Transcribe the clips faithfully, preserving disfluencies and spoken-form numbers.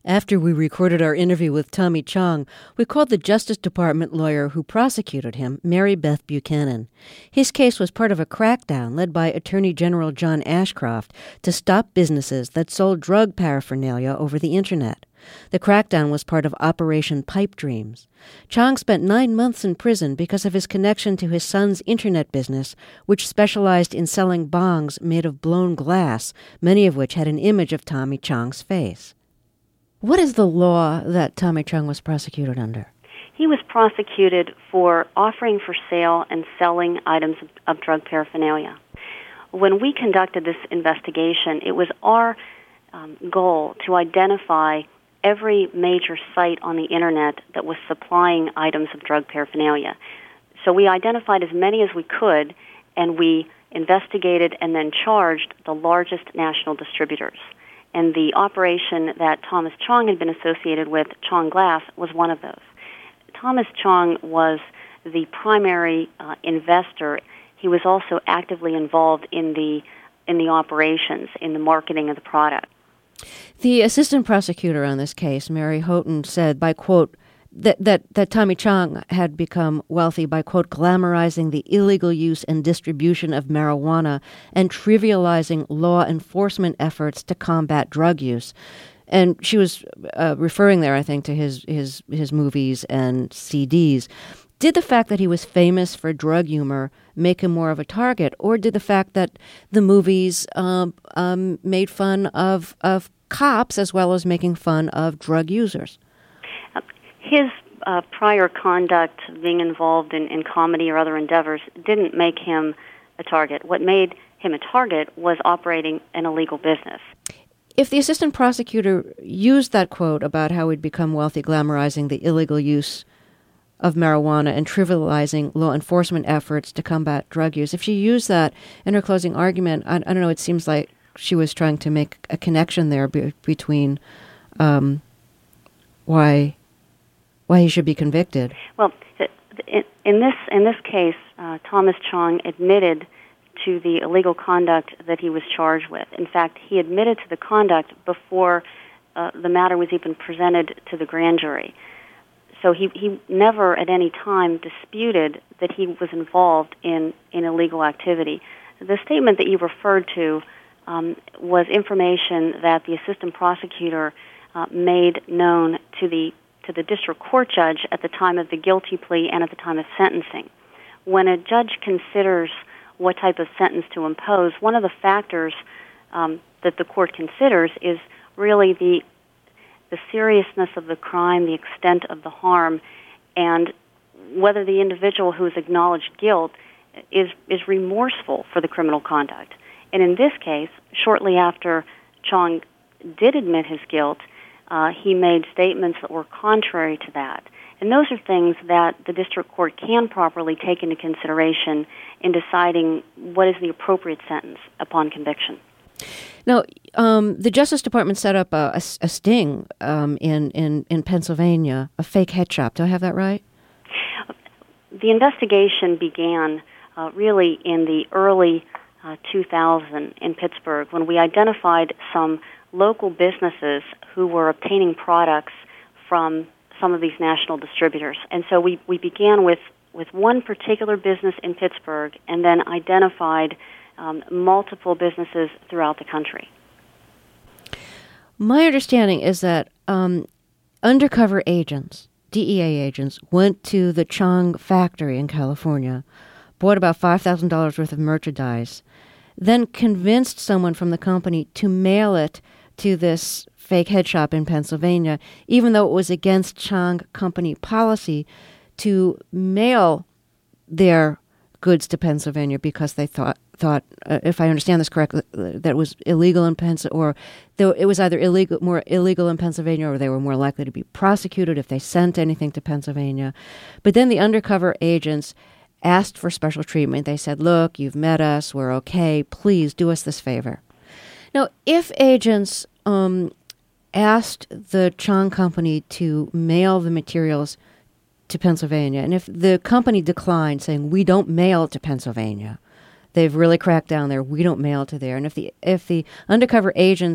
After we recorded our interview with Tommy Chong, we called the Justice Department lawyer who prosecuted him, Mary Beth Buchanan. His case was part of a crackdown led by Attorney General John Ashcroft to stop businesses that sold drug paraphernalia over the Internet. The crackdown was part of Operation Pipe Dreams. Chong spent nine months in prison because of his connection to his son's Internet business, which specialized in selling bongs made of blown glass, many of which had an image of Tommy Chong's face. What is the law that Tommy Chong was prosecuted under? He was prosecuted for offering for sale and selling items of, of drug paraphernalia. When we conducted this investigation, it was our um, goal to identify every major site on the Internet that was supplying items of drug paraphernalia. So we identified as many as we could, and we investigated and then charged the largest national distributors. And the operation that Thomas Chong had been associated with, Chong Glass, was one of those. Thomas Chong was the primary uh, investor. He was also actively involved in the in the operations, in the marketing of the product. The assistant prosecutor on this case, Mary Houghton, said, by quote, that, that, that Tommy Chong had become wealthy by, quote, glamorizing the illegal use and distribution of marijuana and trivializing law enforcement efforts to combat drug use. And she was uh, referring there, I think, to his, his, his movies and C Ds. Did the fact that he was famous for drug humor make him more of a target, or did the fact that the movies um, um, made fun of, of cops as well as making fun of drug users? His uh, prior conduct, being involved in, in comedy or other endeavors, didn't make him a target. What made him a target was operating an illegal business. If the assistant prosecutor used that quote about how he'd become wealthy glamorizing the illegal use of marijuana and trivializing law enforcement efforts to combat drug use, if she used that in her closing argument, I, I don't know, it seems like she was trying to make a connection there be, between um, why why he should be convicted. Well, in, in this in this case, uh, Thomas Chong admitted to the illegal conduct that he was charged with. In fact, he admitted to the conduct before uh, the matter was even presented to the grand jury. So he, he never at any time disputed that he was involved in, in illegal activity. The statement that you referred to um, was information that the assistant prosecutor uh, made known to the to the district court judge at the time of the guilty plea and at the time of sentencing. When a judge considers what type of sentence to impose, one of the factors um, that the court considers is really the the seriousness of the crime, the extent of the harm, and whether the individual who has acknowledged guilt is is remorseful for the criminal conduct. And in this case, shortly after Chong did admit his guilt, uh, he made statements that were contrary to that. And those are things that the district court can properly take into consideration in deciding what is the appropriate sentence upon conviction. Now, um, the Justice Department set up a, a, a sting um, in, in, in Pennsylvania, a fake head shop. Do I have that right? The investigation began uh, really in the early uh, two thousand in Pittsburgh when we identified some local businesses who were obtaining products from some of these national distributors. And so we, we began with, with one particular business in Pittsburgh and then identified Um, multiple businesses throughout the country. My understanding is that um, undercover agents, D E A agents, went to the Chong factory in California, bought about five thousand dollars worth of merchandise, then convinced someone from the company to mail it to this fake head shop in Pennsylvania, even though it was against Chong company policy to mail their goods to Pennsylvania because they thought, thought uh, if I understand this correctly, that it was illegal in Pennsylvania, or though it was either illegal, more illegal in Pennsylvania, or they were more likely to be prosecuted if they sent anything to Pennsylvania. But then the undercover agents asked for special treatment. They said, look, you've met us, we're okay, please do us this favor. Now, if agents um, asked the Chong company to mail the materials to Pennsylvania, and if the company declined, saying, we don't mail to Pennsylvania, they've really cracked down there, we don't mail to there, and if the if the undercover agents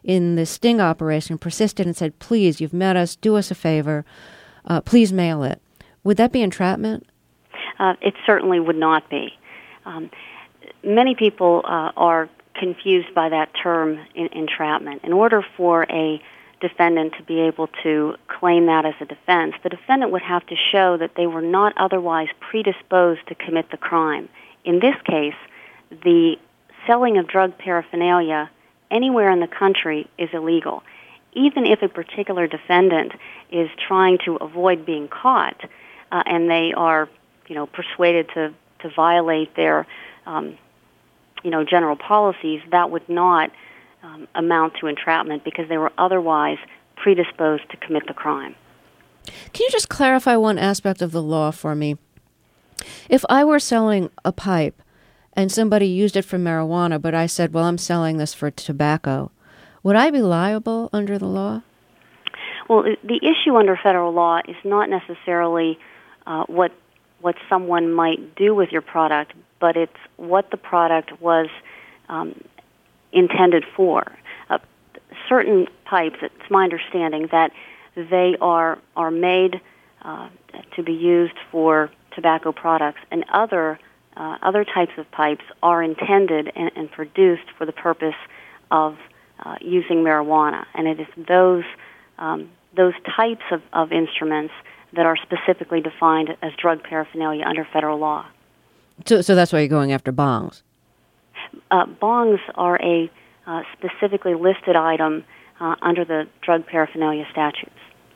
in the sting operation persisted and said, please, you've met us, do us a favor, uh, please mail it, would that be entrapment? Uh, it certainly would not be. Um, many people uh, are confused by that term, in, entrapment. In order for a defendant to be able to claim that as a defense, the defendant would have to show that they were not otherwise predisposed to commit the crime. In this case, the selling of drug paraphernalia anywhere in the country is illegal. Even if a particular defendant is trying to avoid being caught, uh, and they are, you know, persuaded to, to violate their, um, you know, general policies, that would not um, amount to entrapment because they were otherwise predisposed to commit the crime. Can you just clarify one aspect of the law for me? If I were selling a pipe and somebody used it for marijuana, but I said, well, I'm selling this for tobacco, would I be liable under the law? Well, the issue under federal law is not necessarily uh, what what someone might do with your product, but it's what the product was um, intended for. Uh, certain pipes, it's my understanding that they are are made uh, to be used for tobacco products, and other uh, other types of pipes are intended and, and produced for the purpose of uh, using marijuana. And it is those um, those types of, of instruments that are specifically defined as drug paraphernalia under federal law. So, so that's why you're going after bongs? Uh, bongs are a uh, specifically listed item uh, under the drug paraphernalia statutes.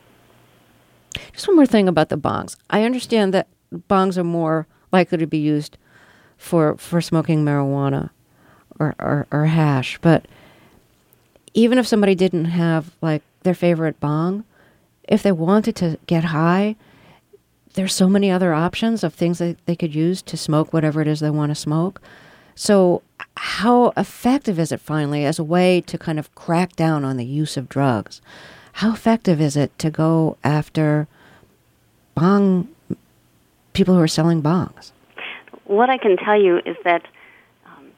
Just one more thing about the bongs. I understand that bongs are more likely to be used for for smoking marijuana or, or, or hash, but even if somebody didn't have, like, their favorite bong, if they wanted to get high, there's so many other options of things that they could use to smoke whatever it is they want to smoke. So how effective is it, finally, as a way to kind of crack down on the use of drugs? How effective is it to go after bong people who are selling bongs? What I can tell you is that um,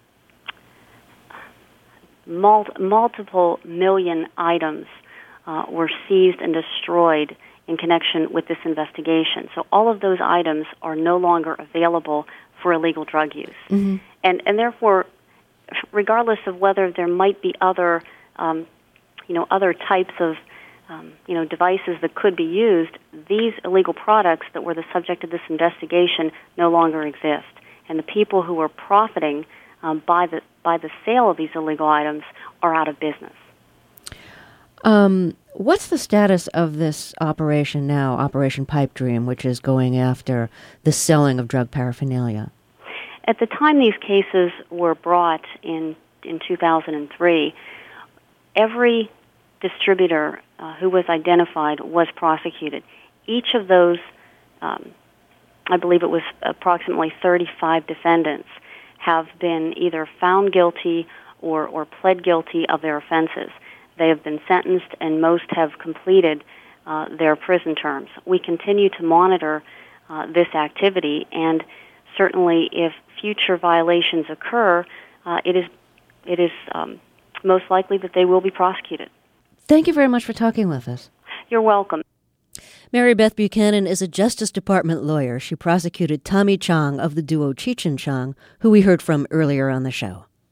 mul- multiple million items uh, were seized and destroyed in connection with this investigation. So all of those items are no longer available for illegal drug use. Mm-hmm. And and therefore, regardless of whether there might be other, um, you know, other types of, um, you know, devices that could be used, these illegal products that were the subject of this investigation no longer exist. And the people who are profiting um, by the by the sale of these illegal items are out of business. Um, what's the status of this operation now, Operation Pipe Dream, which is going after the selling of drug paraphernalia? At the time these cases were brought in in two thousand three, every distributor uh, who was identified was prosecuted. Each of those, um, I believe it was approximately thirty-five defendants, have been either found guilty or, or pled guilty of their offenses. They have been sentenced, and most have completed uh, their prison terms. We continue to monitor uh, this activity, and certainly if future violations occur, uh, it is it is um, most likely that they will be prosecuted. Thank you very much for talking with us. You're welcome. Mary Beth Buchanan is a Justice Department lawyer. She prosecuted Tommy Chong of the duo Cheech and Chong, who we heard from earlier on the show.